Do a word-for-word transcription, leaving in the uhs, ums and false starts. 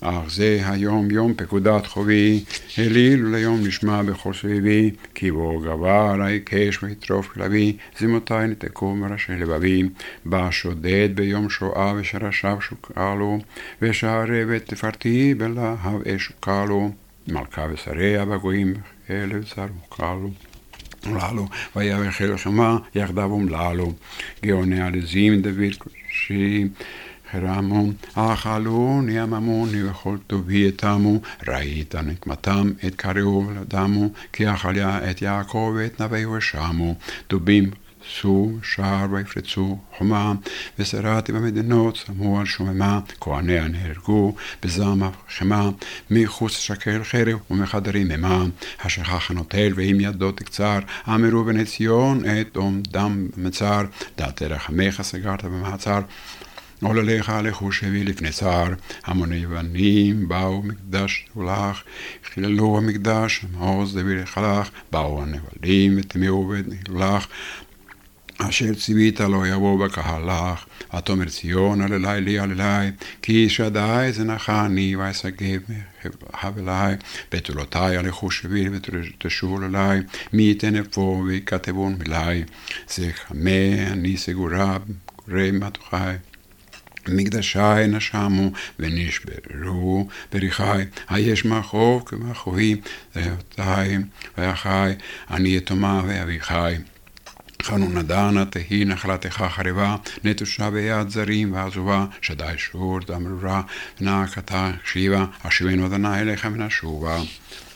אך זה היום יום פקודת חובי, הליל וליום נשמע בכל סביבי, כי בו גבר עלי קש ויטרוף כלבי, זמותי נתקו מראשי לבבי, בא שודד ביום שואה ושרשיו שוקע לו, ושערבת תפארתי בלהב אש שוקע לו, מלכה ושריה בגויים אלה ושרו לו. ולעלו, והיה וחיל חמה יחדיו ומלעלו, גאוני עליזים דוד קודשי, חרמו, אכלו יממוני וכל טובי יתמו, ראית נקמתם את קראו ולדמו, כי אכליה את יעקב ואת נביאו ושמו, דובים סו שער ויפרצו חומה, ושרתי במדינות שמו על שוממה, כהניה נהרגו בזעם חמה, מחוץ שקל חרב ומחדרים המה, השכח הנוטל ועם ידו תקצר, אמרו בני ציון את דום דם מצר, דעתי רחמך סגרת במעצר, עולליך הלכו שבי לפני צער, המוני בנים באו מקדש ולך, חיללו המקדש, מעוז דוד חלך, באו הנבלים ותמיעו ונגלך, אשר ציווית לא יבוא בקהל לך, ותאמר ציון הללי לי הללי, כי שדי זנחני ויסגב חבלי, בתולותי הלכו שבי ותשובו ללי, מי ייתן אפוא ויכתבון מילי, זה חמה אני סגורה קורא מתוכי, מקדשי נשמו ונשברו בריחי, היש מחוב כמחובי, זהותי ויחי, אני יתומה ואביחי. חנון נדנה תהי נחלתך חרבה, נטושה ביד זרים ועזובה, שדי שור דמרורה, ונעקתה שיבה, אשיבנו אדוני אליך ונשובה.